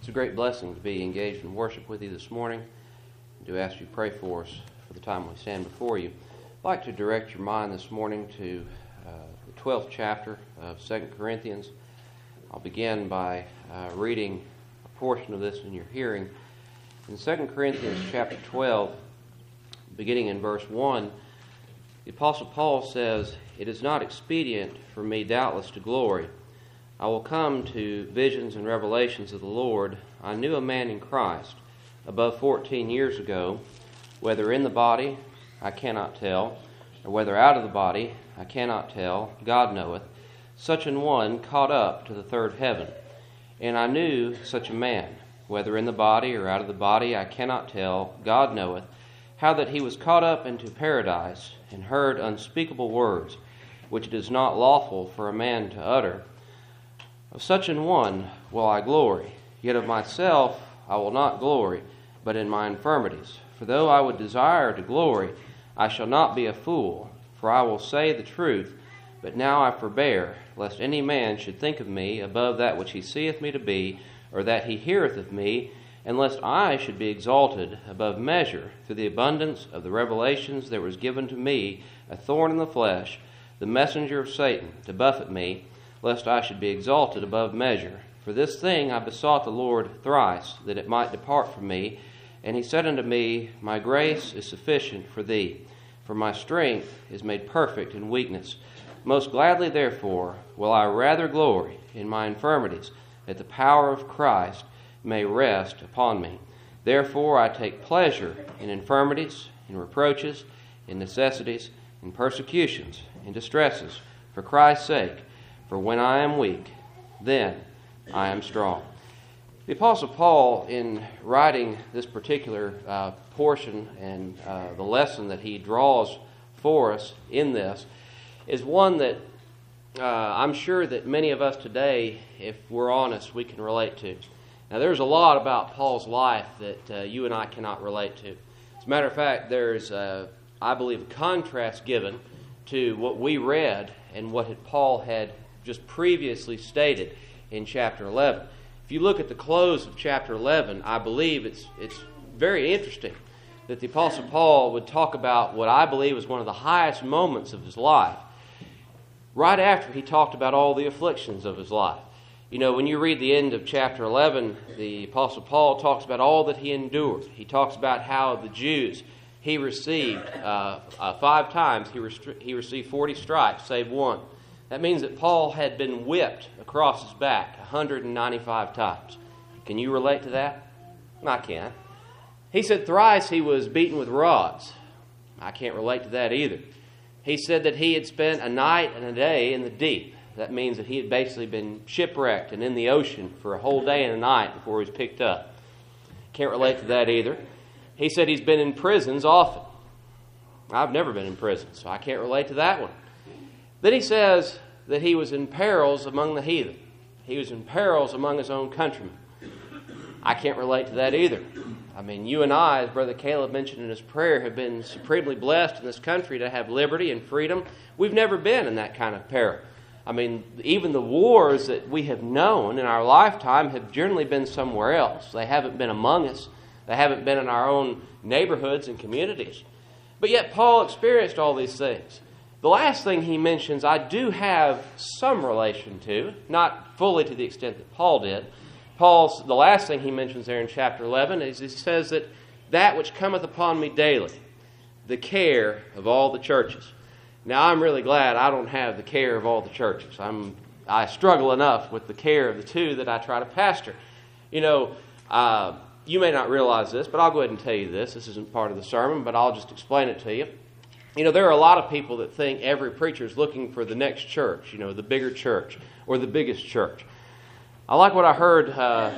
a great blessing to be engaged in worship with you this morning. I do ask you to pray for us for the time we stand before you. I'd like to direct your mind this morning to the 12th chapter of 2 Corinthians. I'll begin by reading a portion of this in your hearing. In 2 Corinthians chapter 12, beginning in verse 1, the Apostle Paul says, "It is not expedient for me doubtless to glory. I will come to visions and revelations of the Lord. I knew a man in Christ above 14 years ago, whether in the body, I cannot tell, or whether out of the body, I cannot tell, God knoweth, such an one caught up to the third heaven. And I knew such a man, whether in the body or out of the body, I cannot tell, God knoweth, how that he was caught up into paradise, and heard unspeakable words, which it is not lawful for a man to utter. Of such an one will I glory, yet of myself I will not glory, but in my infirmities. For though I would desire to glory, I shall not be a fool, for I will say the truth. But now I forbear, lest any man should think of me above that which he seeth me to be, or that he heareth of me, and lest I should be exalted above measure through the abundance of the revelations. There was given to me a thorn in the flesh, the messenger of Satan, to buffet me, lest I should be exalted above measure. For this thing I besought the Lord thrice, that it might depart from me. And he said unto me, My grace is sufficient for thee, for my strength is made perfect in weakness. Most gladly, therefore, will I rather glory in my infirmities, that the power of Christ may rest upon me. Therefore I take pleasure in infirmities, in reproaches, in necessities, in persecutions, in distresses, for Christ's sake. For when I am weak, then I am strong." The Apostle Paul, in writing this particular portion and the lesson that he draws for us in this, is one that I'm sure that many of us today, if we're honest, we can relate to. Now, there's a lot about Paul's life that you and I cannot relate to. As a matter of fact, there's, I believe, a contrast given to what we read and what Paul had just previously stated in chapter 11. If you look at the close of chapter 11, I believe it's very interesting that the Apostle Paul would talk about what I believe is one of the highest moments of his life, right after he talked about all the afflictions of his life. You know, when you read the end of chapter 11, the Apostle Paul talks about all that he endured. He talks about how the Jews, he received 5 times, he received 40 stripes, save one. That means that Paul had been whipped across his back 195 times. Can you relate to that? I can't. He said thrice he was beaten with rods. I can't relate to that either. He said that he had spent a night and a day in the deep. That means that he had basically been shipwrecked and in the ocean for a whole day and a night before he was picked up. Can't relate to that either. He said he's been in prisons often. I've never been in prison, so I can't relate to that one. Then he says that he was in perils among the heathen. He was in perils among his own countrymen. I can't relate to that either. I mean, you and I, as Brother Caleb mentioned in his prayer, have been supremely blessed in this country to have liberty and freedom. We've never been in that kind of peril. I mean, even the wars that we have known in our lifetime have generally been somewhere else. They haven't been among us. They haven't been in our own neighborhoods and communities. But yet Paul experienced all these things. The last thing he mentions, I do have some relation to, not fully to the extent that Paul did. The last thing he mentions there in chapter 11 is he says that which cometh upon me daily, the care of all the churches. Now, I'm really glad I don't have the care of all the churches. I struggle enough with the care of the 2 that I try to pastor. You know, you may not realize this, but I'll go ahead and tell you this. This isn't part of the sermon, but I'll just explain it to you. You know, there are a lot of people that think every preacher is looking for the next church, you know, the bigger church or the biggest church. I like what I heard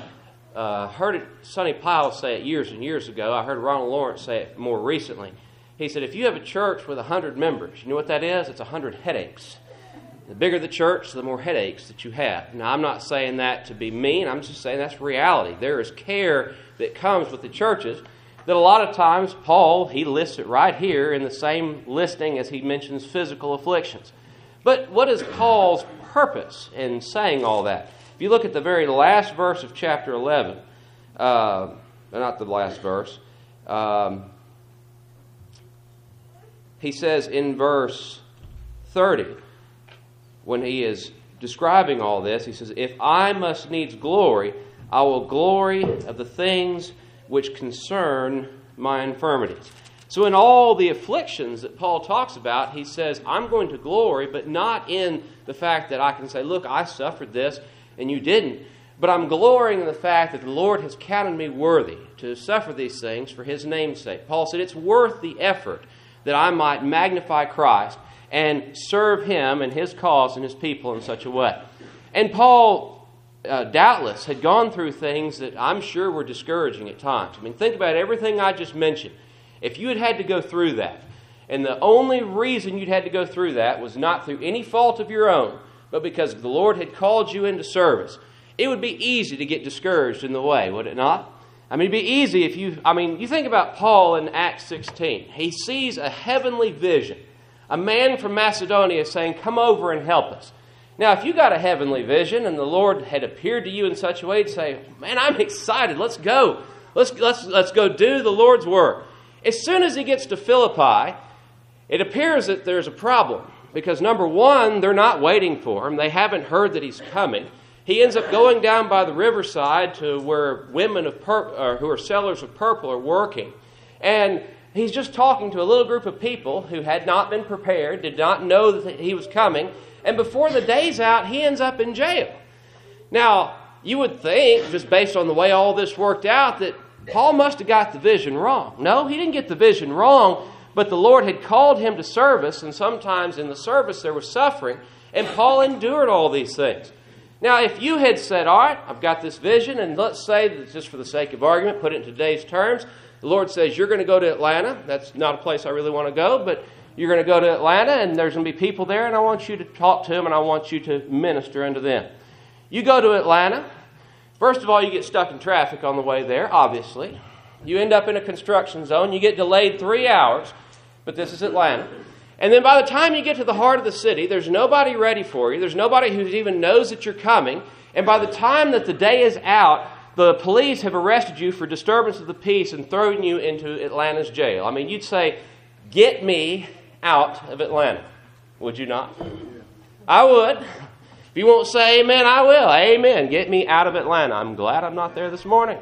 Sonny Pyle say it years and years ago. I heard Ronald Lawrence say it more recently. He said, if you have a church with 100 members, you know what that is? It's 100 headaches. The bigger the church, the more headaches that you have. Now, I'm not saying that to be mean. I'm just saying that's reality. There is care that comes with the churches that a lot of times, Paul, he lists it right here in the same listing as he mentions physical afflictions. But what is Paul's purpose in saying all that? If you look at the very last verse of chapter 11, not the last verse. He says in verse 30, when he is describing all this, he says, "If I must needs glory, I will glory of the things which concern my infirmities." So in all the afflictions that Paul talks about, he says, I'm going to glory, but not in the fact that I can say, look, I suffered this and you didn't. But I'm glorying in the fact that the Lord has counted me worthy to suffer these things for His name's sake. Paul said it's worth the effort that I might magnify Christ and serve Him and His cause and His people in such a way. And Paul doubtless had gone through things that I'm sure were discouraging at times. I mean, think about everything I just mentioned. If you had had to go through that, and the only reason you'd had to go through that was not through any fault of your own, but because the Lord had called you into service, it would be easy to get discouraged in the way, would it not? I mean, it'd be easy if you think about Paul in Acts 16. He sees a heavenly vision, a man from Macedonia saying, come over and help us. Now, if you got a heavenly vision and the Lord had appeared to you in such a way to say, man, I'm excited, let's go. Let's go do the Lord's work. As soon as he gets to Philippi, it appears that there's a problem. Because number one, they're not waiting for him. They haven't heard that he's coming. He ends up going down by the riverside to where women who are sellers of purple are working. And he's just talking to a little group of people who had not been prepared, did not know that he was coming. And before the day's out, he ends up in jail. Now, you would think, just based on the way all this worked out, that Paul must have got the vision wrong. No, he didn't get the vision wrong, but the Lord had called him to service, and sometimes in the service there was suffering, and Paul endured all these things. Now, if you had said, all right, I've got this vision, and let's say, that just for the sake of argument, put it in today's terms, the Lord says, you're going to go to Atlanta. That's not a place I really want to go, but you're going to go to Atlanta, and there's going to be people there, and I want you to talk to them, and I want you to minister unto them. You go to Atlanta. First of all, you get stuck in traffic on the way there, obviously. You end up in a construction zone. You get delayed 3 hours, but this is Atlanta. And then by the time you get to the heart of the city, there's nobody ready for you. There's nobody who even knows that you're coming. And by the time that the day is out, the police have arrested you for disturbance of the peace and thrown you into Atlanta's jail. I mean, you'd say, get me out of Atlanta. Would you not? I would. If you won't say amen, I will. Amen. Get me out of Atlanta. I'm glad I'm not there this morning.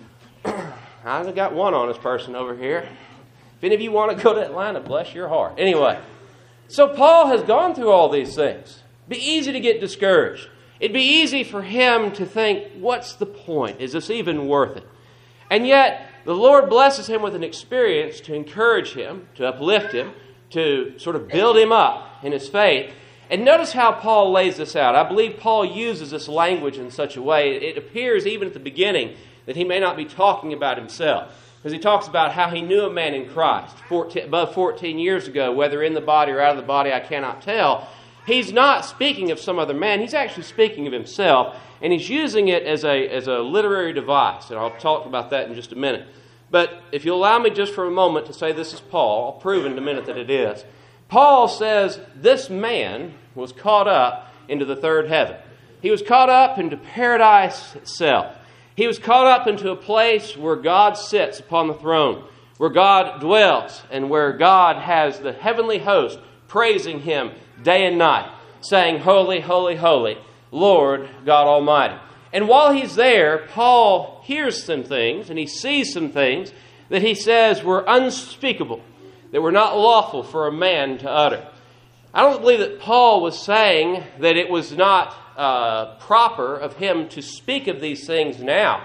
I've got one honest person over here. If any of you want to go to Atlanta, bless your heart. Anyway, so Paul has gone through all these things. It'd be easy to get discouraged. It'd be easy for him to think, what's the point? Is this even worth it? And yet, the Lord blesses him with an experience to encourage him, to uplift him, to sort of build him up in his faith. And notice how Paul lays this out. I believe Paul uses this language in such a way, it appears even at the beginning that he may not be talking about himself. Because he talks about how he knew a man in Christ above 14 years ago, whether in the body or out of the body, I cannot tell. He's not speaking of some other man. He's actually speaking of himself, and he's using it as a literary device. And I'll talk about that in just a minute. But if you'll allow me just for a moment to say this is Paul, I'll prove in a minute that it is. Paul says this man was caught up into the third heaven. He was caught up into paradise itself. He was caught up into a place where God sits upon the throne, where God dwells, and where God has the heavenly host praising Him day and night, saying, Holy, holy, holy, Lord God Almighty. And while he's there, Paul hears some things, and he sees some things that he says were unspeakable, that were not lawful for a man to utter. I don't believe that Paul was saying that it was not proper of him to speak of these things now.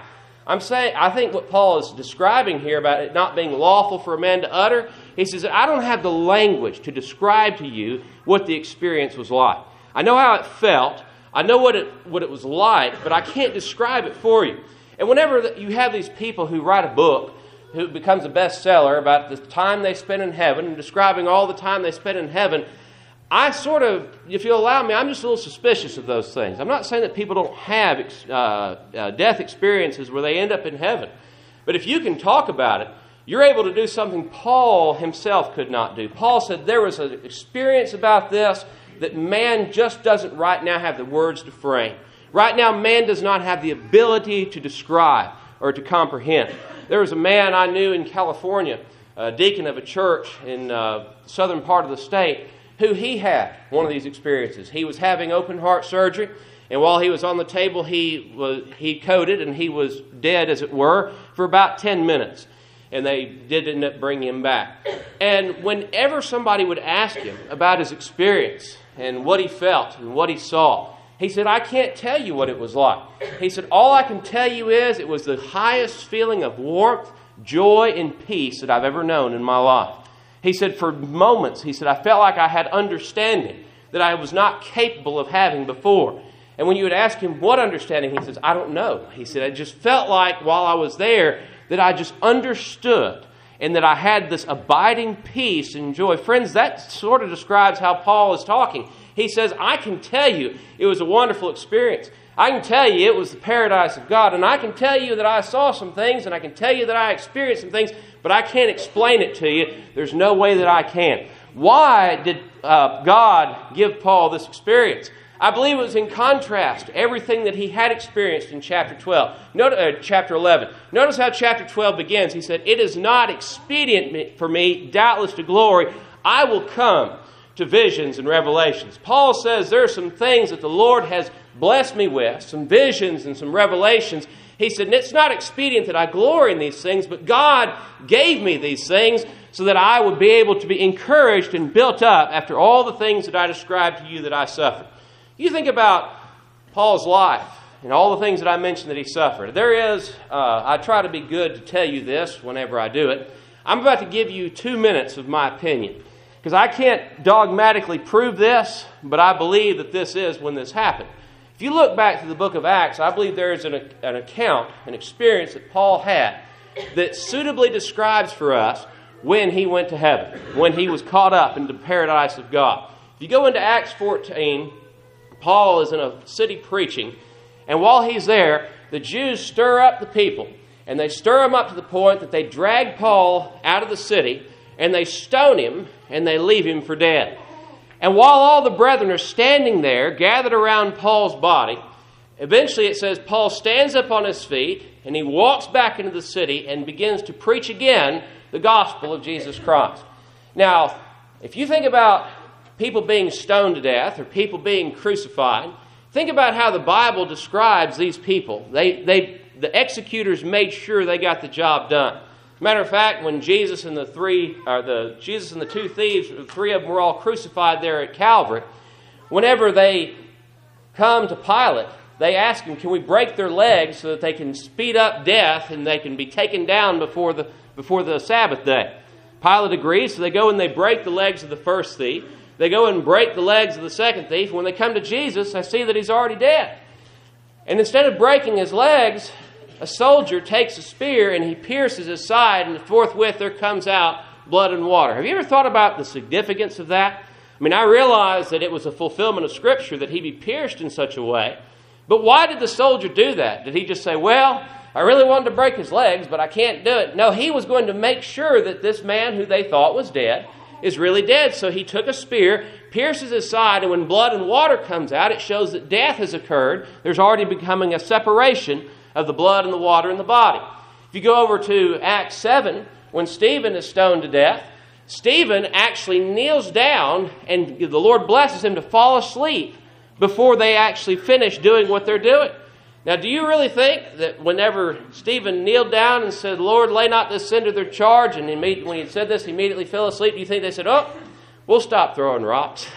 I think what Paul is describing here about it not being lawful for a man to utter, he says, I don't have the language to describe to you what the experience was like. I know how it felt. I know what it was like, but I can't describe it for you. And whenever you have these people who write a book who becomes a bestseller about the time they spent in heaven and describing all the time they spent in heaven, I sort of, if you'll allow me, I'm just a little suspicious of those things. I'm not saying that people don't have death experiences where they end up in heaven. But if you can talk about it, you're able to do something Paul himself could not do. Paul said there was an experience about this that man just doesn't right now have the words to frame. Right now, man does not have the ability to describe or to comprehend. There was a man I knew in California, a deacon of a church in the southern part of the state, who he had one of these experiences. He was having open heart surgery, and while he was on the table, he coded, and he was dead, as it were, for about 10 minutes. And they did end up bringing him back. And whenever somebody would ask him about his experience and what he felt and what he saw, he said, I can't tell you what it was like. He said, all I can tell you is it was the highest feeling of warmth, joy, and peace that I've ever known in my life. He said, for moments, he said, I felt like I had understanding that I was not capable of having before. And when you would ask him what understanding, he says, I don't know. He said, I just felt like while I was there that I just understood and that I had this abiding peace and joy. Friends, that sort of describes how Paul is talking. He says, I can tell you it was a wonderful experience. I can tell you it was the paradise of God. And I can tell you that I saw some things, and I can tell you that I experienced some things, but I can't explain it to you. There's no way that I can. Why did God give Paul this experience? I believe it was in contrast to everything that he had experienced in chapter 11. Notice how chapter 12 begins. He said, it is not expedient for me, doubtless to glory. I will come to visions and revelations. Paul says there are some things that the Lord has blessed me with, some visions and some revelations. He said, it's not expedient that I glory in these things, but God gave me these things so that I would be able to be encouraged and built up after all the things that I described to you that I suffered. You think about Paul's life and all the things that I mentioned that he suffered. I try to be good to tell you this whenever I do it. I'm about to give you 2 minutes of my opinion, because I can't dogmatically prove this, but I believe that this is when this happened. If you look back to the book of Acts, I believe there is an account, an experience that Paul had that suitably describes for us when he went to heaven, when he was caught up into the paradise of God. If you go into Acts 14, Paul is in a city preaching, and while he's there, the Jews stir up the people, and they stir him up to the point that they drag Paul out of the city, and they stone him, and they leave him for dead. And while all the brethren are standing there, gathered around Paul's body, eventually it says Paul stands up on his feet, and he walks back into the city and begins to preach again the gospel of Jesus Christ. Now, if you think about people being stoned to death or people being crucified, think about how the Bible describes these people. The executors made sure they got the job done. Matter of fact, when Jesus and the two thieves, the three of them were all crucified there at Calvary, whenever they come to Pilate, they ask him, can we break their legs so that they can speed up death and they can be taken down before the Sabbath day? Pilate agrees, so they go and they break the legs of the first thief. They go and break the legs of the second thief. When they come to Jesus, they see that he's already dead. And instead of breaking his legs, a soldier takes a spear and he pierces his side, and forthwith there comes out blood and water. Have you ever thought about the significance of that? I mean, I realize that it was a fulfillment of Scripture that he be pierced in such a way. But why did the soldier do that? Did he just say, well, I really wanted to break his legs, but I can't do it? No, he was going to make sure that this man who they thought was dead is really dead. So he took a spear, pierces his side, and when blood and water comes out, it shows that death has occurred. There's already becoming a separation of the blood and the water in the body. If you go over to Acts 7, when Stephen is stoned to death, Stephen actually kneels down and the Lord blesses him to fall asleep before they actually finish doing what they're doing. Now, do you really think that whenever Stephen kneeled down and said, Lord, lay not this sin to their charge, and when he said this, he immediately fell asleep, do you think they said, oh, we'll stop throwing rocks?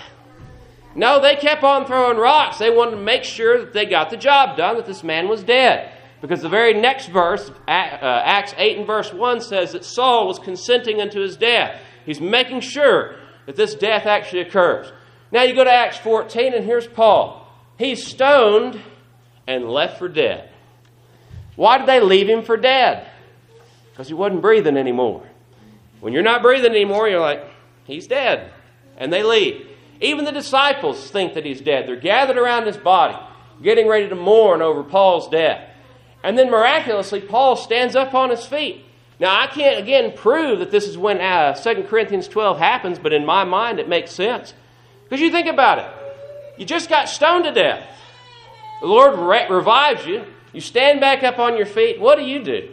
No, they kept on throwing rocks. They wanted to make sure that they got the job done, that this man was dead. Because the very next verse, Acts 8 and verse 1, says that Saul was consenting unto his death. He's making sure that this death actually occurs. Now you go to Acts 14, and here's Paul. He's stoned and left for dead. Why did they leave him for dead? Because he wasn't breathing anymore. When you're not breathing anymore, you're like, he's dead. And they leave. Even the disciples think that he's dead. They're gathered around his body, getting ready to mourn over Paul's death. And then miraculously, Paul stands up on his feet. Now, I can't, again, prove that this is when 2 Corinthians 12 happens, but in my mind, it makes sense. Because you think about it. You just got stoned to death. The Lord revives you. You stand back up on your feet. What do?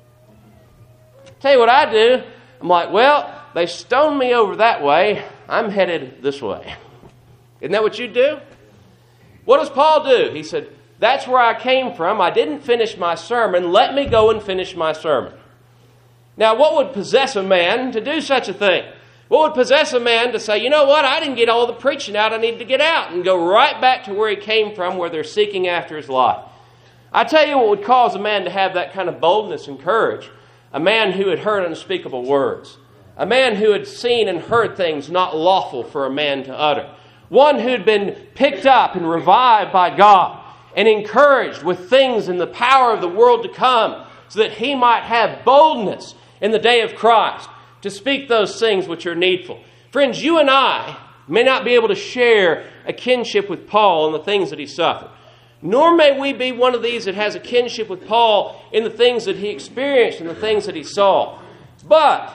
Tell you what I do. I'm like, well, they stoned me over that way. I'm headed this way. Isn't that what you do? What does Paul do? He said, that's where I came from. I didn't finish my sermon. Let me go and finish my sermon. Now, what would possess a man to do such a thing? What would possess a man to say, you know what, I didn't get all the preaching out I need to get out, and go right back to where he came from, where they're seeking after his life? I tell you what would cause a man to have that kind of boldness and courage. A man who had heard unspeakable words. A man who had seen and heard things not lawful for a man to utter. One who had been picked up and revived by God and encouraged with things in the power of the world to come, so that he might have boldness in the day of Christ to speak those things which are needful. Friends, you and I may not be able to share a kinship with Paul in the things that he suffered. Nor may we be one of these that has a kinship with Paul in the things that he experienced and the things that he saw. But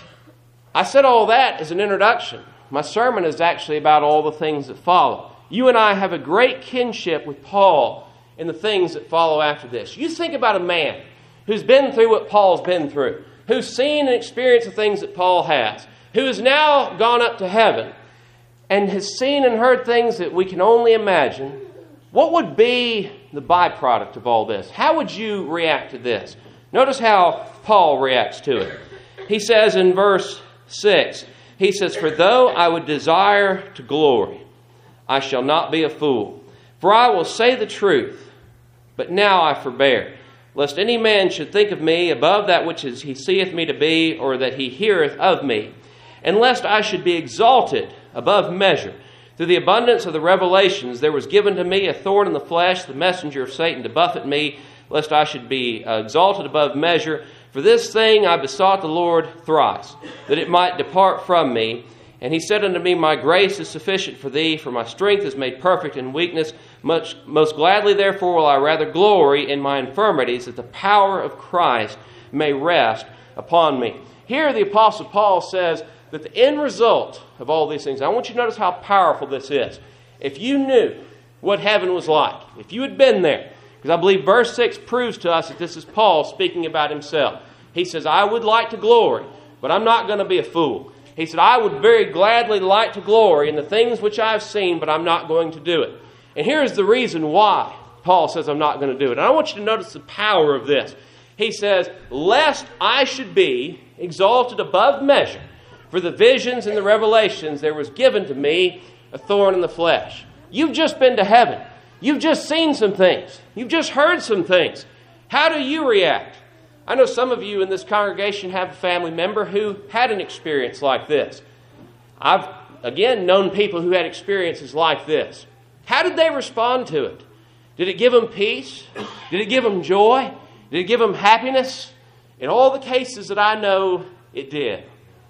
I said all that as an introduction. My sermon is actually about all the things that follow. You and I have a great kinship with Paul in the things that follow after this. You think about a man who's been through what Paul's been through, who's seen and experienced the things that Paul has, who has now gone up to heaven and has seen and heard things that we can only imagine. What would be the byproduct of all this? How would you react to this? Notice how Paul reacts to it. He says in verse 6, he says, for though I would desire to glory, I shall not be a fool. For I will say the truth, but now I forbear, lest any man should think of me above that which he seeth me to be, or that he heareth of me, and lest I should be exalted above measure. Through the abundance of the revelations, there was given to me a thorn in the flesh, the messenger of Satan, to buffet me, lest I should be exalted above measure. For this thing I besought the Lord thrice, that it might depart from me. And he said unto me, my grace is sufficient for thee, for my strength is made perfect in weakness. Most gladly, therefore, will I rather glory in my infirmities, that the power of Christ may rest upon me. Here the Apostle Paul says that the end result of all these things, I want you to notice how powerful this is. If you knew what heaven was like, if you had been there, because I believe verse 6 proves to us that this is Paul speaking about himself. He says, I would like to glory, but I'm not going to be a fool. He said, I would very gladly like to glory in the things which I've seen, but I'm not going to do it. And here's the reason why Paul says I'm not going to do it. And I want you to notice the power of this. He says, lest I should be exalted above measure, for the visions and the revelations there was given to me a thorn in the flesh. You've just been to heaven. You've just seen some things. You've just heard some things. How do you react? I know some of you in this congregation have a family member who had an experience like this. I've, again, known people who had experiences like this. How did they respond to it? Did it give them peace? Did it give them joy? Did it give them happiness? In all the cases that I know, it did.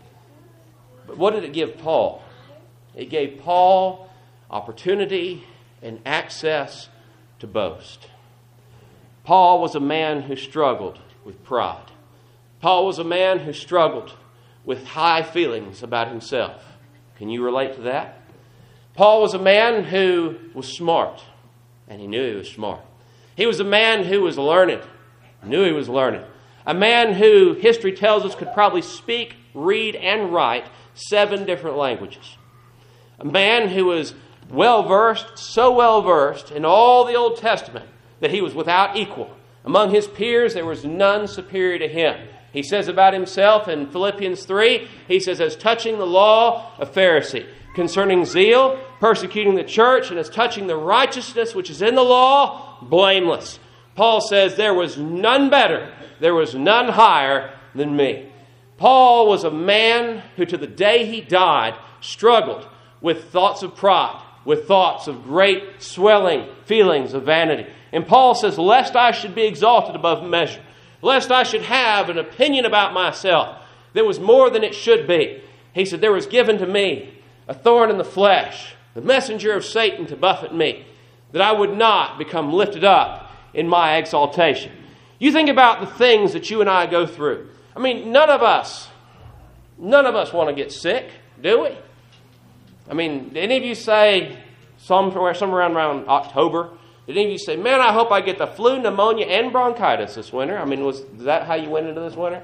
But what did it give Paul? It gave Paul opportunity and access to boast. Paul was a man who struggled with pride. Paul was a man who struggled with high feelings about himself. Can you relate to that? Paul was a man who was smart, and he knew he was smart. He was a man who was learned, knew he was learned. A man who, history tells us, could probably speak, read, and write 7 different languages. A man who was well-versed, so well-versed in all the Old Testament that he was without equal. Among his peers, there was none superior to him. He says about himself in Philippians 3, he says, as touching the law, a Pharisee. Concerning zeal, persecuting the church, and as touching the righteousness which is in the law, blameless. Paul says, there was none better, there was none higher than me. Paul was a man who to the day he died struggled with thoughts of pride, with thoughts of great swelling feelings of vanity. And Paul says, lest I should be exalted above measure, lest I should have an opinion about myself that was more than it should be. He said, there was given to me a thorn in the flesh, the messenger of Satan to buffet me, that I would not become lifted up in my exaltation. You think about the things that you and I go through. I mean, none of us want to get sick, do we? I mean, did any of you say somewhere around October Did any of you say, man, I hope I get the flu, pneumonia, and bronchitis this winter? I mean, was that how you went into this winter?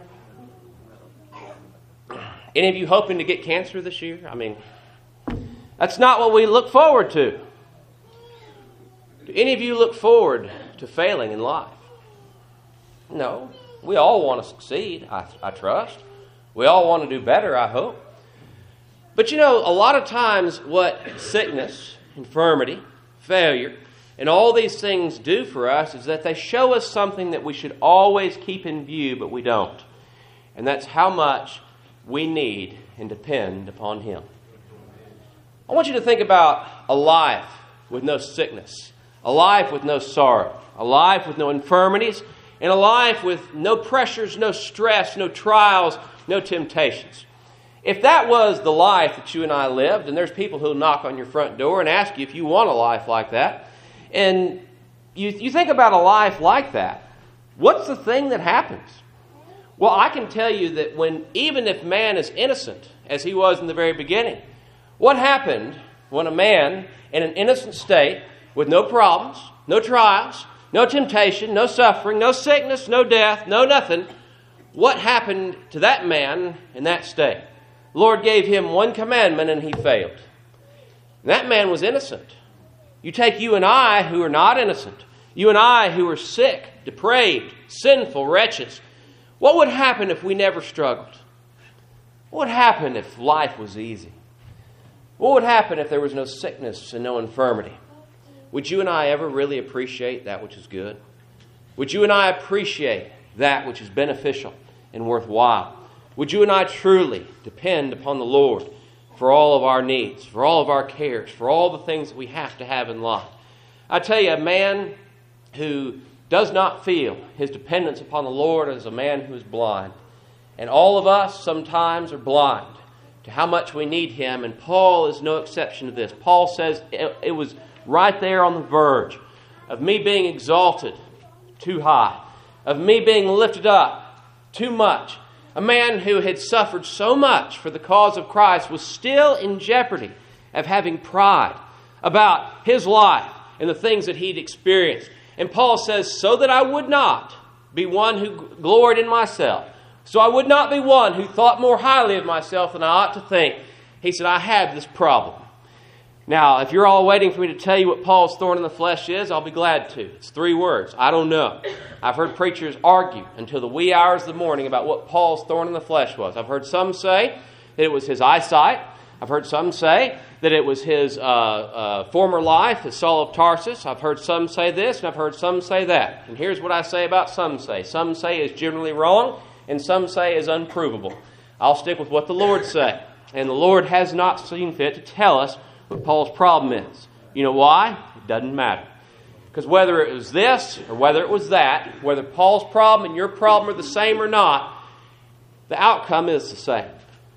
Any of you hoping to get cancer this year? I mean, that's not what we look forward to. Do any of you look forward to failing in life? No. We all want to succeed, I trust. We all want to do better, I hope. But you know, a lot of times what sickness, infirmity, failure, and all these things do for us is that they show us something that we should always keep in view, but we don't. And that's how much we need and depend upon Him. I want you to think about a life with no sickness, a life with no sorrow, a life with no infirmities, and a life with no pressures, no stress, no trials, no temptations. If that was the life that you and I lived, and there's people who knock on your front door and ask you if you want a life like that, and you think about a life like that, what's the thing that happens? Well, I can tell you that even if man is innocent, as he was in the very beginning, what happened when a man in an innocent state, with no problems, no trials, no temptation, no suffering, no sickness, no death, no nothing, what happened to that man in that state? The Lord gave him one commandment and he failed. And that man was innocent. You take you and I who are not innocent, you and I who are sick, depraved, sinful, wretches. What would happen if we never struggled? What would happen if life was easy? What would happen if there was no sickness and no infirmity? Would you and I ever really appreciate that which is good? Would you and I appreciate that which is beneficial and worthwhile? Would you and I truly depend upon the Lord for all of our needs, for all of our cares, for all the things that we have to have in life? I tell you, a man who does not feel his dependence upon the Lord is a man who is blind. And all of us sometimes are blind to how much we need Him, and Paul is no exception to this. Paul says it was right there on the verge of me being exalted too high, of me being lifted up too much. A man who had suffered so much for the cause of Christ was still in jeopardy of having pride about his life and the things that he'd experienced. And Paul says, so that I would not be one who gloried in myself, so I would not be one who thought more highly of myself than I ought to think. He said, I have this problem. Now, if you're all waiting for me to tell you what Paul's thorn in the flesh is, I'll be glad to. It's 3 words. I don't know. I've heard preachers argue until the wee hours of the morning about what Paul's thorn in the flesh was. I've heard some say that it was his eyesight. I've heard some say that it was his former life as Saul of Tarsus. I've heard some say this, and I've heard some say that. And here's what I say about some say. Some say is generally wrong, and some say is unprovable. I'll stick with what the Lord say. And the Lord has not seen fit to tell us what Paul's problem is. You know why? It doesn't matter. Because whether it was this or whether it was that, whether Paul's problem and your problem are the same or not, the outcome is the same.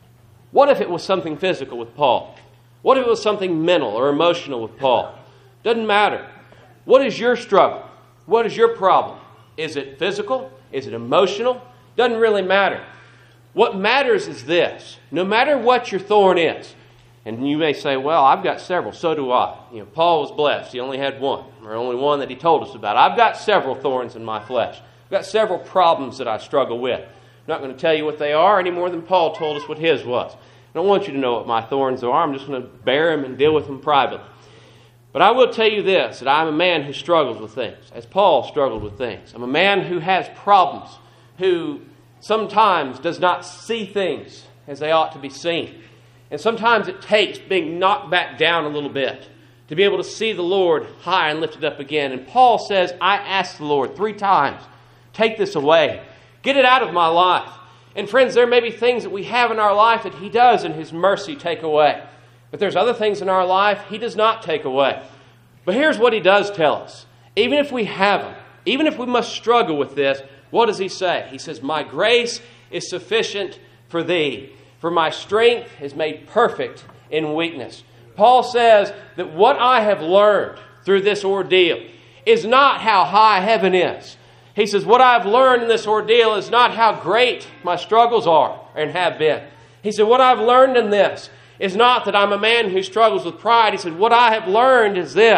What if it was something physical with Paul? What if it was something mental or emotional with Paul? Doesn't matter. What is your struggle? What is your problem? Is it physical? Is it emotional? Doesn't really matter. What matters is this. No matter what your thorn is, and you may say, well, I've got several. So do I. You know, Paul was blessed. He only had one, or only one that he told us about. I've got several thorns in my flesh. I've got several problems that I struggle with. I'm not going to tell you what they are any more than Paul told us what his was. I don't want you to know what my thorns are. I'm just going to bear them and deal with them privately. But I will tell you this, that I'm a man who struggles with things, as Paul struggled with things. I'm a man who has problems, who sometimes does not see things as they ought to be seen. And sometimes it takes being knocked back down a little bit to be able to see the Lord high and lifted up again. And Paul says, I asked the Lord 3 times, take this away. Get it out of my life. And friends, there may be things that we have in our life that He does in His mercy take away. But there's other things in our life He does not take away. But here's what He does tell us. Even if we have them, even if we must struggle with this, what does He say? He says, my grace is sufficient for thee. For my strength is made perfect in weakness. Paul says that what I have learned through this ordeal is not how high heaven is. He says what I've learned in this ordeal is not how great my struggles are and have been. He said what I've learned in this is not that I'm a man who struggles with pride. He said what I have learned is this.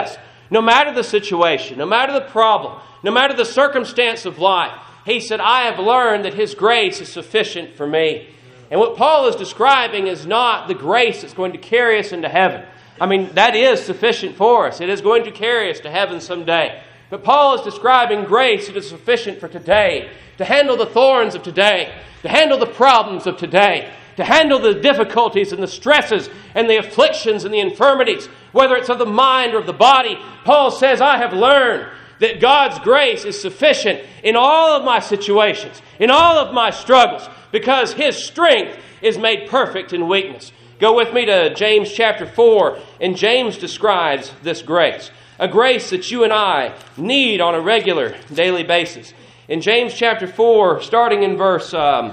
No matter the situation, no matter the problem, no matter the circumstance of life, he said, I have learned that His grace is sufficient for me. And what Paul is describing is not the grace that's going to carry us into heaven. I mean, that is sufficient for us. It is going to carry us to heaven someday. But Paul is describing grace that is sufficient for today, to handle the thorns of today, to handle the problems of today, to handle the difficulties and the stresses and the afflictions and the infirmities, whether it's of the mind or of the body. Paul says, I have learned that God's grace is sufficient in all of my situations, in all of my struggles, because His strength is made perfect in weakness. Go with me to James chapter 4, and James describes this grace, a grace that you and I need on a regular daily basis. In James chapter 4, starting in verse,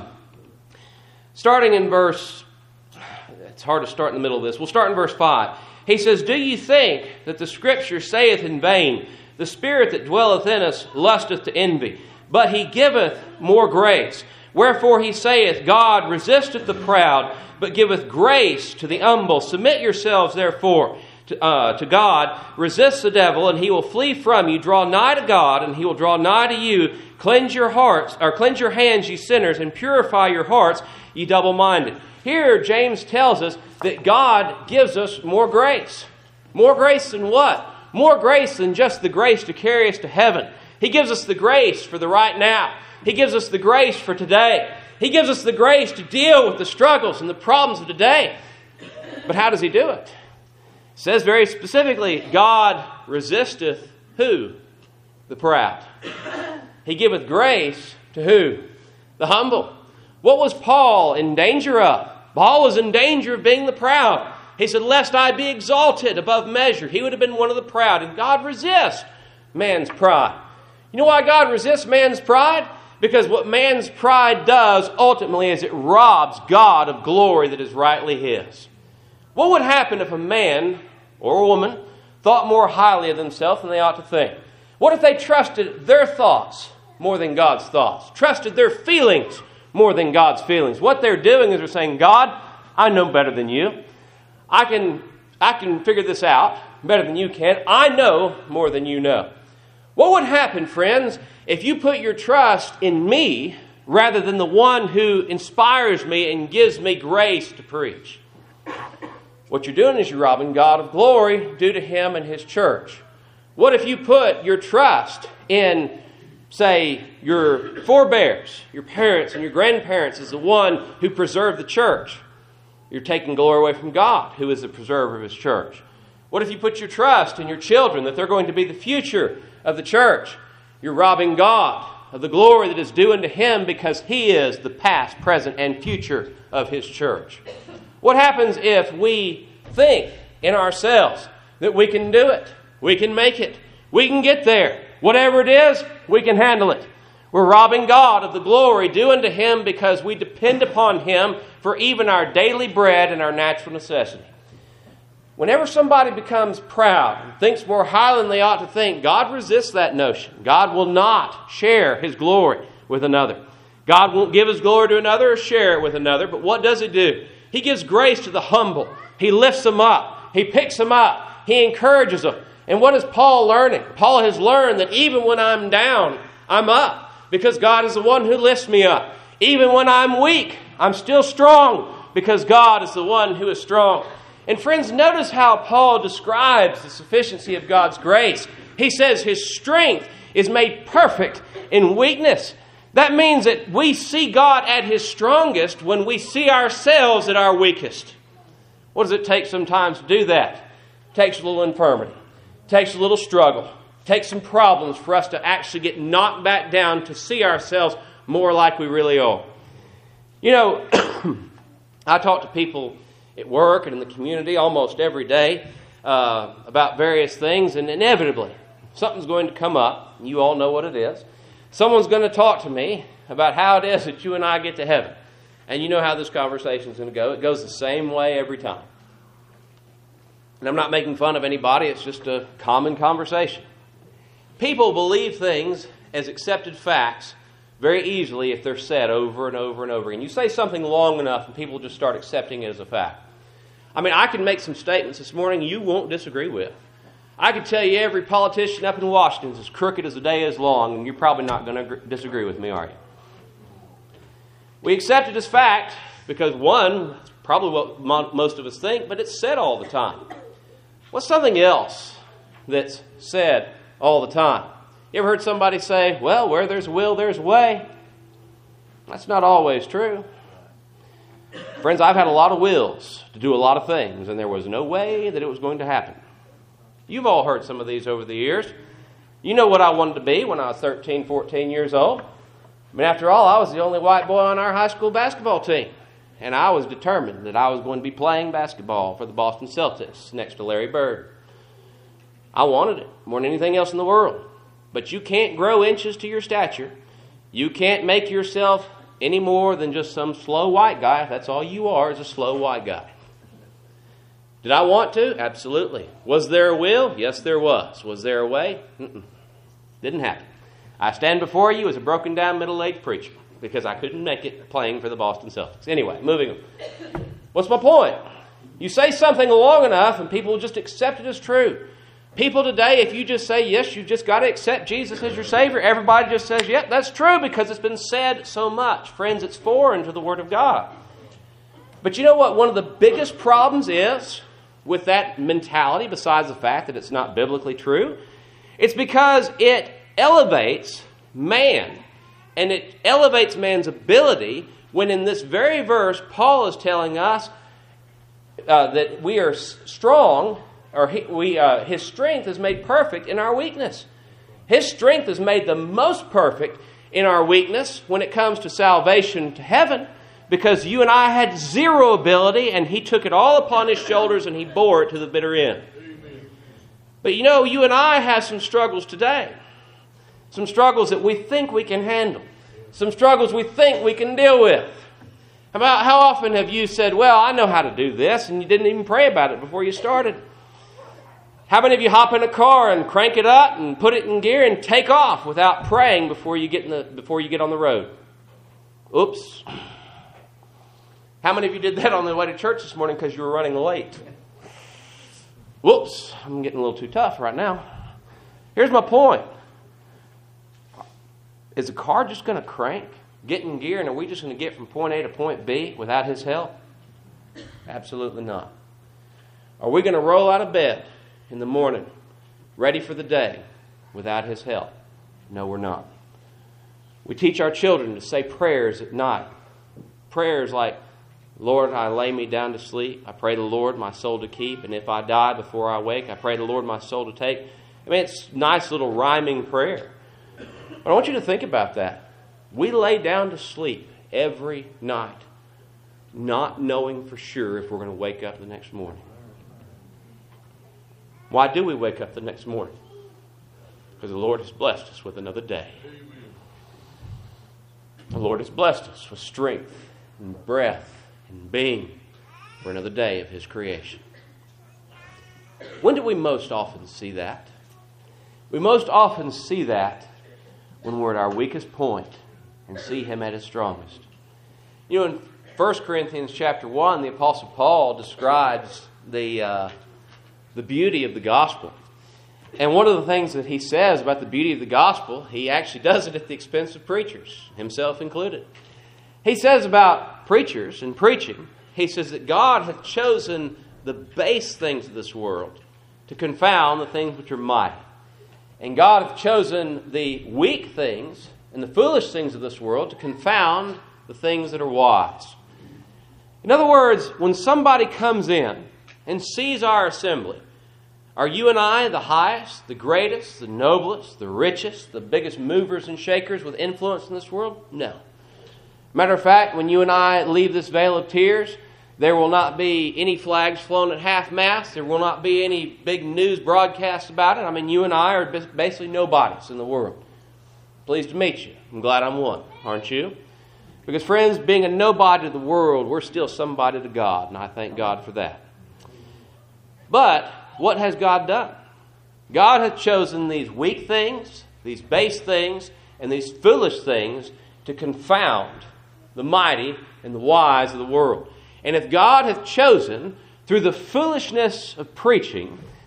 it's hard to start in the middle of this. We'll start in verse 5. He says, Do you think that the Scripture saith in vain, The Spirit that dwelleth in us lusteth to envy, but He giveth more grace? Wherefore He saith, God resisteth the proud, but giveth grace to the humble. Submit yourselves therefore to God. Resist the devil, and he will flee from you. Draw nigh to God, and He will draw nigh to you. Cleanse your hands, ye sinners, and purify your hearts, ye double-minded. Here, James tells us that God gives us more grace. More grace than what? More grace than just the grace to carry us to heaven. He gives us the grace for the right now. He gives us the grace for today. He gives us the grace to deal with the struggles and the problems of today. But how does He do it? It says very specifically, God resisteth who? The proud. He giveth grace to who? The humble. What was Paul in danger of? Paul was in danger of being the proud. He said, lest I be exalted above measure. He would have been one of the proud. And God resists man's pride. You know why God resists man's pride? Because what man's pride does ultimately is it robs God of glory that is rightly His. What would happen if a man or a woman thought more highly of themselves than they ought to think? What if they trusted their thoughts more than God's thoughts? Trusted their feelings more than God's feelings? What they're doing is they're saying, God, I know better than you. I can figure this out better than you can. I know more than you know. What would happen, friends, if you put your trust in me rather than the one who inspires me and gives me grace to preach? What you're doing is you're robbing God of glory due to Him and His church. What if you put your trust in, say, your forebears, your parents and your grandparents as the one who preserved the church? You're taking glory away from God, who is the preserver of His church. What if you put your trust in your children, that they're going to be the future of the church? You're robbing God of the glory that is due unto Him because He is the past, present, and future of His church. What happens if we think in ourselves that we can do it, we can make it, we can get there, whatever it is, we can handle it? We're robbing God of the glory due unto Him because we depend upon Him for even our daily bread and our natural necessity. Whenever somebody becomes proud and thinks more highly than they ought to think, God resists that notion. God will not share His glory with another. God won't give His glory to another or share it with another, but what does He do? He gives grace to the humble. He lifts them up. He picks them up. He encourages them. And what is Paul learning? Paul has learned that even when I'm down, I'm up because God is the one who lifts me up. Even when I'm weak, I'm still strong because God is the one who is strong. And friends, notice how Paul describes the sufficiency of God's grace. He says His strength is made perfect in weakness. That means that we see God at His strongest when we see ourselves at our weakest. What does it take sometimes to do that? It takes a little infirmity. It takes a little struggle. It takes some problems for us to actually get knocked back down to see ourselves more like we really are. You know, I talk to people at work and in the community almost every day about various things, and inevitably something's going to come up. You all know what it is. Someone's going to talk to me about how it is that you and I get to heaven. And you know how this conversation is going to go. It goes the same way every time. And I'm not making fun of anybody. It's just a common conversation. People believe things as accepted facts very easily if they're said over and over and over again. You say something long enough and people just start accepting it as a fact. I mean, I can make some statements this morning you won't disagree with. I could tell you every politician up in Washington is as crooked as the day is long, and you're probably not going to disagree with me, are you? We accept it as fact because, one, it's probably what most of us think, but it's said all the time. What's something else that's said all the time? You ever heard somebody say, well, where there's a will, there's a way? That's not always true. Friends, I've had a lot of wills to do a lot of things, and there was no way that it was going to happen. You've all heard some of these over the years. You know what I wanted to be when I was 13, 14 years old. I mean, after all, I was the only white boy on our high school basketball team. And I was determined that I was going to be playing basketball for the Boston Celtics next to Larry Bird. I wanted it more than anything else in the world. But you can't grow inches to your stature. You can't make yourself any more than just some slow white guy. That's all you are, is a slow white guy. Did I want to? Absolutely. Was there a will? Yes, there was. Was there a way? Didn't happen. I stand before you as a broken down middle-aged preacher because I couldn't make it playing for the Boston Celtics. Anyway, moving on. What's my point? You say something long enough and people will just accept it as true. People today, if you just say, yes, you've just got to accept Jesus as your Savior, everybody just says, yep, that's true because it's been said so much. Friends, it's foreign to the Word of God. But you know what one of the biggest problems is with that mentality, besides the fact that it's not biblically true? It's because it elevates man, and it elevates man's ability when in this very verse, Paul is telling us that we are strong, or his strength is made perfect in our weakness. His strength is made the most perfect in our weakness when it comes to salvation to heaven, because you and I had zero ability, and He took it all upon His shoulders, and He bore it to the bitter end. Amen. But you know, you and I have some struggles today. Some struggles that we think we can handle. Some struggles we think we can deal with. How often have you said, well, I know how to do this, and you didn't even pray about it before you started? How many of you hop in a car and crank it up and put it in gear and take off without praying before you get on the road? Oops. How many of you did that on the way to church this morning because you were running late? Whoops, I'm getting a little too tough right now. Here's my point. Is the car just going to crank, get in gear, and are we just going to get from point A to point B without His help? Absolutely not. Are we going to roll out of bed in the morning, ready for the day, without His help? No, we're not. We teach our children to say prayers at night. Prayers like, Lord, I lay me down to sleep. I pray the Lord my soul to keep. And if I die before I wake, I pray the Lord my soul to take. I mean, it's a nice little rhyming prayer. But I want you to think about that. We lay down to sleep every night, not knowing for sure if we're going to wake up the next morning. Why do we wake up the next morning? Because the Lord has blessed us with another day. The Lord has blessed us with strength and breath and being for another day of His creation. When do we most often see that? We most often see that when we're at our weakest point and see Him at His strongest. You know, in 1 Corinthians chapter 1, the Apostle Paul describes the beauty of the gospel. And one of the things that he says about the beauty of the gospel, he actually does it at the expense of preachers, himself included. He says about preachers and preaching, he says that God hath chosen the base things of this world to confound the things which are mighty. And God hath chosen the weak things and the foolish things of this world to confound the things that are wise. In other words, when somebody comes in and sees our assembly, are you and I the highest, the greatest, the noblest, the richest, the biggest movers and shakers with influence in this world? No. Matter of fact, when you and I leave this vale of tears, there will not be any flags flown at half-mast. There will not be any big news broadcasts about it. I mean, you and I are basically nobodies in the world. Pleased to meet you. I'm glad I'm one, aren't you? Because, friends, being a nobody to the world, we're still somebody to God, and I thank God for that. But what has God done? God has chosen these weak things, these base things, and these foolish things to confound the mighty and the wise of the world. And if God hath chosen, through the foolishness of preaching,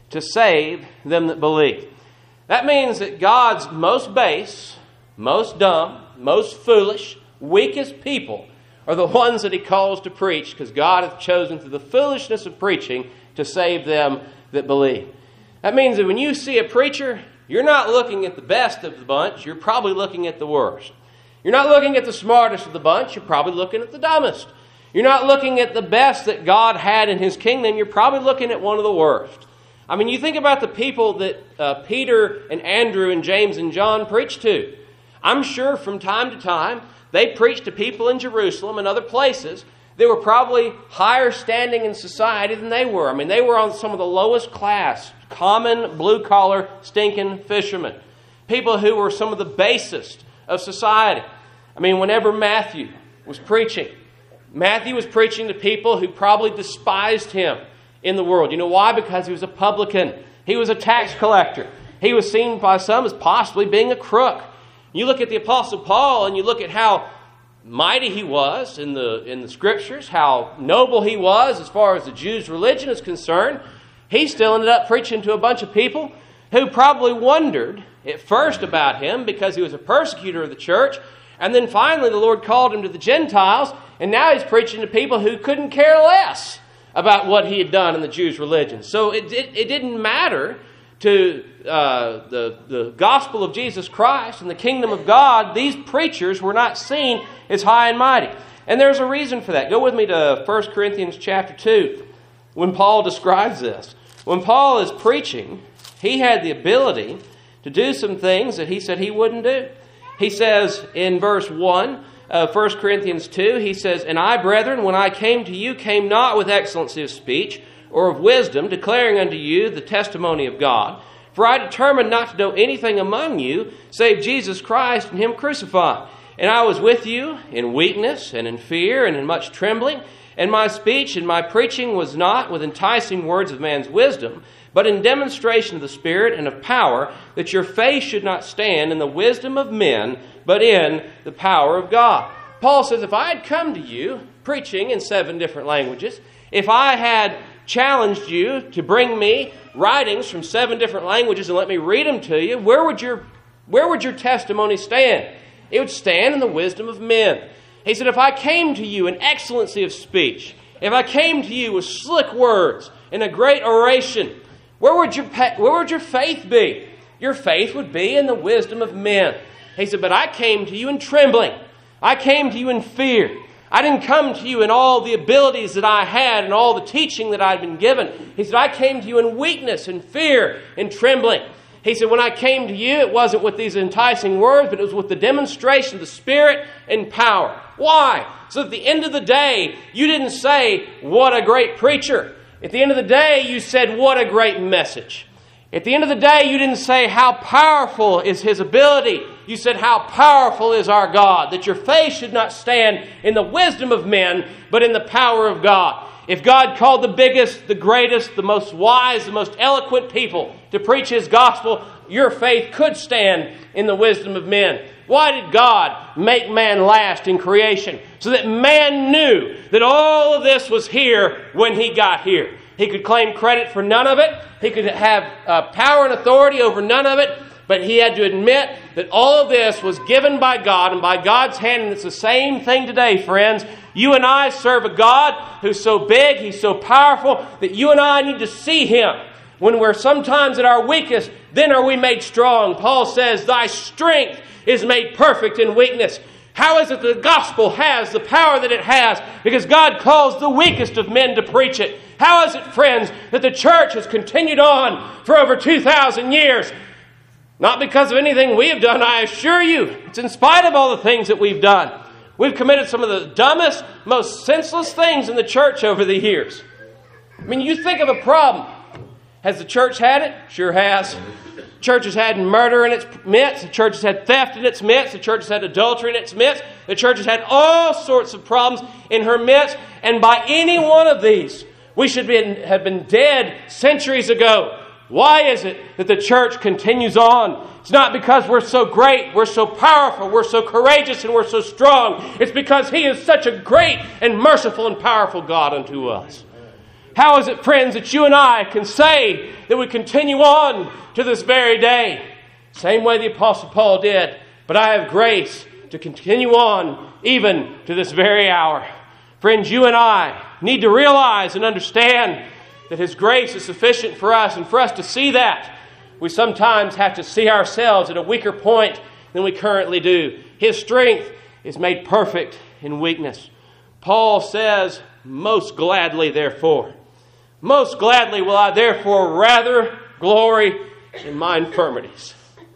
to save them that believe. That means that God's most base, most dumb, most foolish, weakest people are the ones that He calls to preach, because God hath chosen through the foolishness of preaching to save them that believe. That means that when you see a preacher, you're not looking at the best of the bunch, you're probably looking at the worst. You're not looking at the smartest of the bunch, you're probably looking at the dumbest. You're not looking at the best that God had in His kingdom, you're probably looking at one of the worst. I mean, you think about the people that Peter and Andrew and James and John preached to. I'm sure from time to time they preached to people in Jerusalem and other places that were probably higher standing in society than they were. I mean, they were on some of the lowest class, common, blue-collar, stinking fishermen. People who were some of the basest of society. I mean, whenever Matthew was preaching to people who probably despised him in the world. You know why? Because he was a publican. He was a tax collector. He was seen by some as possibly being a crook. You look at the Apostle Paul and you look at how mighty he was in the Scriptures, how noble he was as far as the Jews' religion is concerned. He still ended up preaching to a bunch of people who probably wondered at first about him because he was a persecutor of the church. And then finally the Lord called him to the Gentiles, and now he's preaching to people who couldn't care less about what he had done in the Jews' religion. So it didn't matter to the gospel of Jesus Christ and the kingdom of God. These preachers were not seen as high and mighty. And there's a reason for that. Go with me to 1 Corinthians chapter 2 when Paul describes this. When Paul is preaching, he had the ability to do some things that he said he wouldn't do. He says in verse 1 of 1 Corinthians 2, he says, "And I, brethren, when I came to you, came not with excellency of speech or of wisdom, declaring unto you the testimony of God. For I determined not to know anything among you, save Jesus Christ and Him crucified. And I was with you in weakness and in fear and in much trembling. And my speech and my preaching was not with enticing words of man's wisdom, but in demonstration of the Spirit and of power, that your faith should not stand in the wisdom of men, but in the power of God." Paul says, if I had come to you preaching in 7 different languages, if I had challenged you to bring me writings from 7 different languages and let me read them to you, where would your testimony stand? It would stand in the wisdom of men. He said, if I came to you in excellency of speech, if I came to you with slick words and a great oration, where would your faith be? Your faith would be in the wisdom of men. He said, but I came to you in trembling. I came to you in fear. I didn't come to you in all the abilities that I had and all the teaching that I'd been given. He said, I came to you in weakness and fear and trembling. He said, when I came to you, it wasn't with these enticing words, but it was with the demonstration of the Spirit and power. Why? So at the end of the day, you didn't say, what a great preacher. At the end of the day, you said, what a great message. At the end of the day, you didn't say, how powerful is His ability. You said, how powerful is our God, that your faith should not stand in the wisdom of men, but in the power of God. If God called the biggest, the greatest, the most wise, the most eloquent people to preach His gospel, your faith could stand in the wisdom of men. Why did God make man last in creation? So that man knew that all of this was here when he got here. He could claim credit for none of it. He could have power and authority over none of it. But he had to admit that all of this was given by God and by God's hand. And it's the same thing today, friends. You and I serve a God who's so big, He's so powerful, that you and I need to see Him. When we're sometimes at our weakest, then are we made strong. Paul says, thy strength is made perfect in weakness. How is it the gospel has the power that it has? Because God calls the weakest of men to preach it. How is it, friends, that the church has continued on for over 2,000 years? Not because of anything we have done, I assure you. It's in spite of all the things that we've done. We've committed some of the dumbest, most senseless things in the church over the years. I mean, you think of a problem. Has the church had it? Sure has. The church has had murder in its midst. The church has had theft in its midst. The church has had adultery in its midst. The church has had all sorts of problems in her midst. And by any one of these, we should have been dead centuries ago. Why is it that the church continues on? It's not because we're so great, we're so powerful, we're so courageous, and we're so strong. It's because He is such a great and merciful and powerful God unto us. How is it, friends, that you and I can say that we continue on to this very day? Same way the Apostle Paul did. But I have grace to continue on even to this very hour. Friends, you and I need to realize and understand that His grace is sufficient for us. And for us to see that, we sometimes have to see ourselves at a weaker point than we currently do. His strength is made perfect in weakness. Paul says, most gladly, therefore. Most gladly will I therefore rather glory in my infirmities.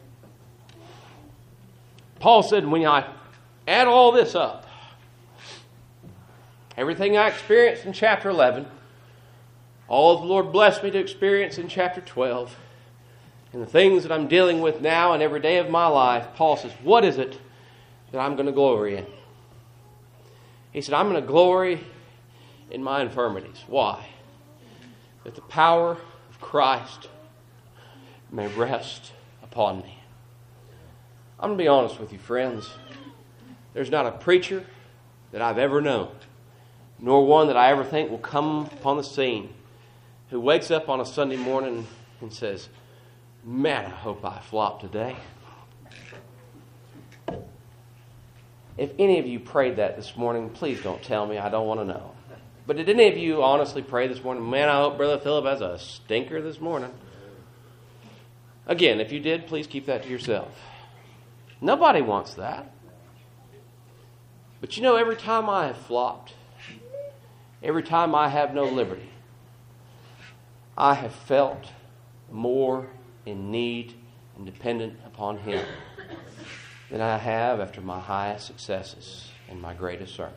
Paul said, when I add all this up, everything I experienced in chapter 11, all the Lord blessed me to experience in chapter 12, and the things that I'm dealing with now and every day of my life, Paul says, what is it that I'm going to glory in? He said, I'm going to glory in my infirmities. Why? That the power of Christ may rest upon me. I'm going to be honest with you, friends. There's not a preacher that I've ever known, nor one that I ever think will come upon the scene, who wakes up on a Sunday morning and says, man, I hope I flop today. If any of you prayed that this morning, please don't tell me. I don't want to know. But did any of you honestly pray this morning, man, I hope Brother Philip has a stinker this morning? Again, if you did, please keep that to yourself. Nobody wants that. But you know, every time I have flopped, every time I have no liberty, I have felt more in need and dependent upon Him than I have after my highest successes and my greatest service.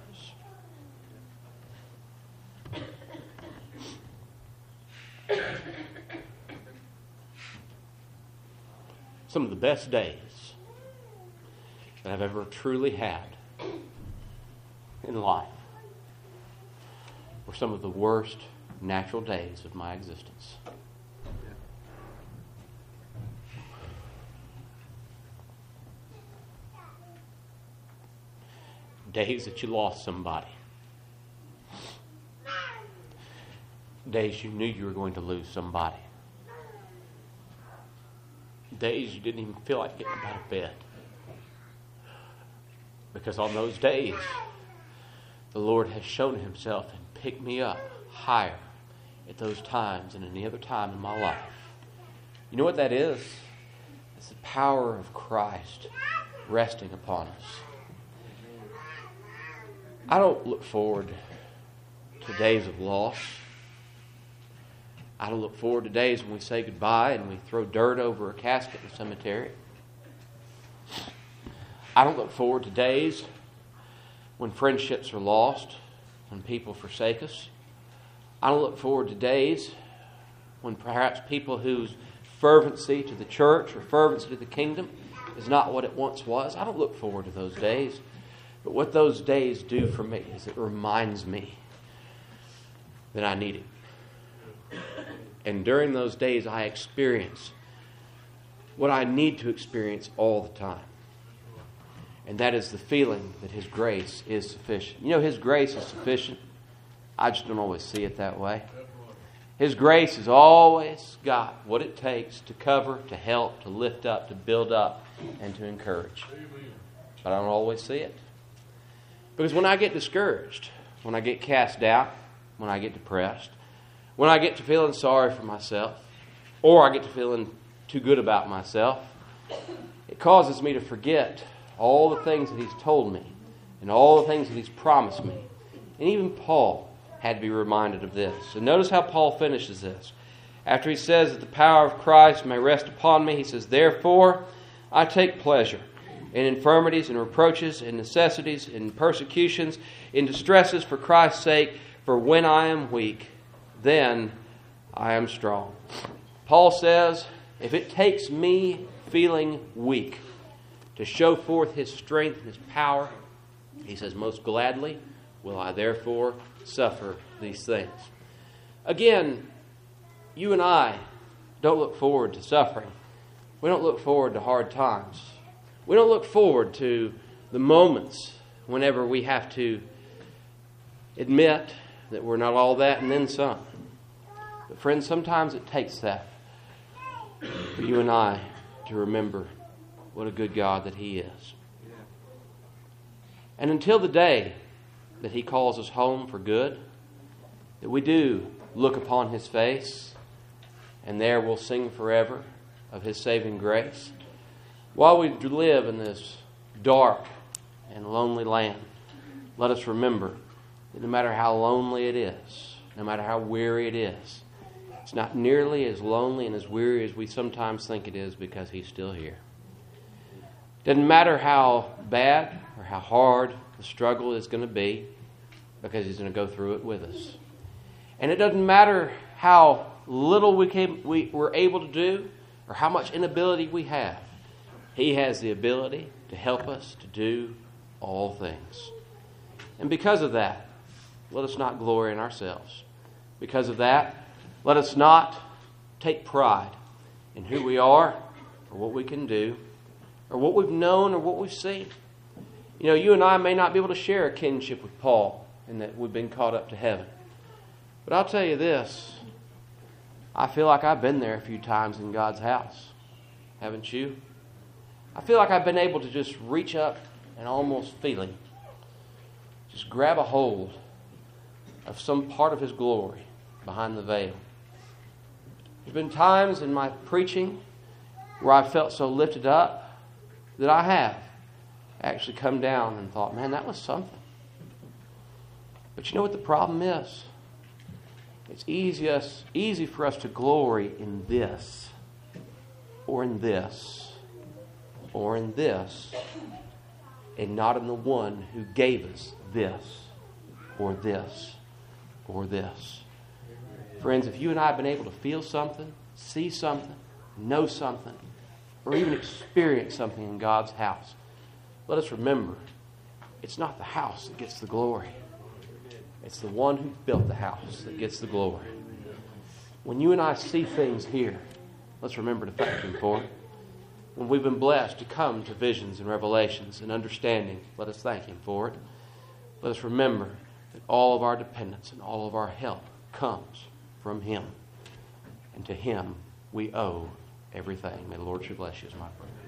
Some of the best days that I've ever truly had in life were some of the worst natural days of my existence. Days that you lost somebody. Days you knew you were going to lose somebody. Days you didn't even feel like getting out of bed. Because on those days, the Lord has shown Himself and picked me up higher at those times than any other time in my life. You know what that is? It's the power of Christ resting upon us. I don't look forward to days of loss. I don't look forward to days when we say goodbye and we throw dirt over a casket in the cemetery. I don't look forward to days when friendships are lost, when people forsake us. I don't look forward to days when perhaps people whose fervency to the church or fervency to the kingdom is not what it once was. I don't look forward to those days. But what those days do for me is it reminds me that I need it. And during those days, I experience what I need to experience all the time. And that is the feeling that His grace is sufficient. You know, His grace is sufficient. I just don't always see it that way. His grace has always got what it takes to cover, to help, to lift up, to build up, and to encourage. But I don't always see it. Because when I get discouraged, when I get cast out, when I get depressed, when I get to feeling sorry for myself, or I get to feeling too good about myself, it causes me to forget all the things that He's told me and all the things that He's promised me. And even Paul had to be reminded of this. And notice how Paul finishes this. After he says that the power of Christ may rest upon me, he says, therefore I take pleasure in infirmities and reproaches and necessities and persecutions, in distresses for Christ's sake, for when I am weak, then I am strong. Paul says, if it takes me feeling weak to show forth His strength and His power, he says, most gladly will I therefore suffer these things. Again, you and I don't look forward to suffering. We don't look forward to hard times. We don't look forward to the moments whenever we have to admit that we're not all that and then some. But friends, sometimes it takes that for you and I to remember what a good God that He is. And until the day that He calls us home for good, that we do look upon His face, and there we'll sing forever of His saving grace. While we live in this dark and lonely land, let us remember that no matter how lonely it is, no matter how weary it is, it's not nearly as lonely and as weary as we sometimes think it is, because He's still here. Doesn't matter how bad or how hard the struggle is going to be, because He's going to go through it with us. And it doesn't matter how little we were able to do or how much inability we have. He has the ability to help us to do all things. And because of that, let us not glory in ourselves. Because of that, let us not take pride in who we are or what we can do or what we've known or what we've seen. You know, you and I may not be able to share a kinship with Paul in that we've been caught up to heaven. But I'll tell you this, I feel like I've been there a few times in God's house. Haven't you? I feel like I've been able to just reach up and almost feel Him. Just grab a hold of some part of His glory behind the veil. There's been times in my preaching where I felt so lifted up that I have actually come down and thought, man, that was something. But you know what the problem is? It's easy for us to glory in this, or in this, or in this, and not in the one who gave us this, or this, or this. Friends, if you and I have been able to feel something, see something, know something, or even experience something in God's house, let us remember, it's not the house that gets the glory. It's the one who built the house that gets the glory. When you and I see things here, let's remember to thank Him for it. When we've been blessed to come to visions and revelations and understanding, let us thank Him for it. Let us remember that all of our dependence and all of our help comes from Him. And to Him we owe everything. May the Lord bless you, is my prayer.